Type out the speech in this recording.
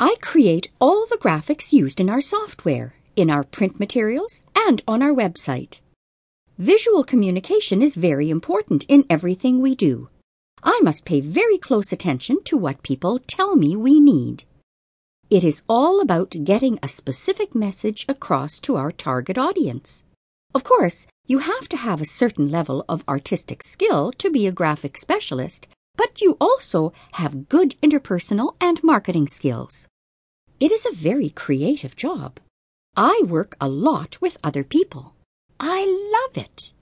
I create all the graphics used in our software, in our print materials, and on our website. Visual communication is very important in everything we do. I must pay very close attention to what people tell me we need. It is all about getting a specific message across to our target audience. Of course, you have to have a certain level of artistic skill to be a graphic specialist, but you also have good interpersonal and marketing skills. It is a very creative job. I work a lot with other people. I love it.